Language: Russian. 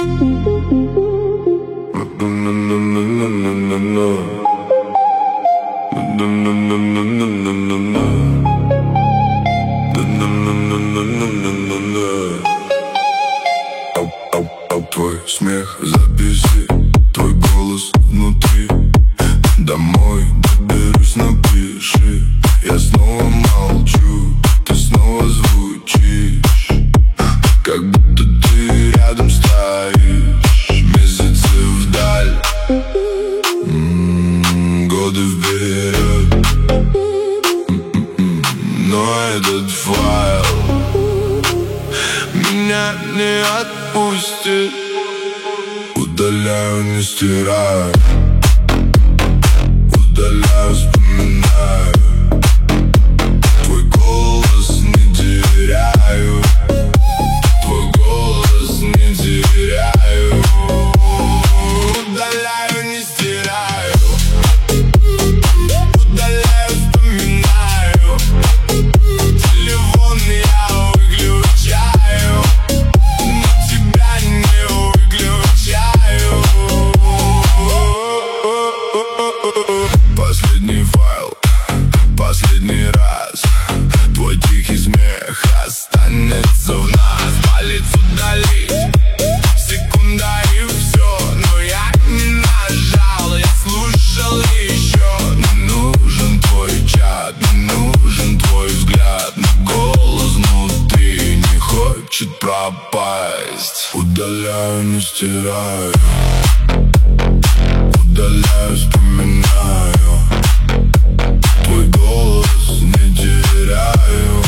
Твой смех записи, твой голос внутри. Домой доберусь, напиши. Я снова молчу, ты снова звучишь, как будто ты рядом стоишь. Месяцы вдаль, годы вперед. Но этот файл меня не отпустит. Удаляю, не стираю, удаляю, вспоминаю. Твой голос не теряю, твой голос не теряю. Удаляю, не стираю, удаляю, вспоминаю. Телефон я выключаю, но тебя не выключаю. Последний файл, последний раз. Твой тихий смех останется в нас. Палец удалить, секунда и все. Но я не нажал, я слушал еще. Не нужен твой чат, не нужен твой взгляд. Но голос внутри не хочет пропасть. Удаляю, не стираю, удаляю, вспоминаю. Твой голос не теряю.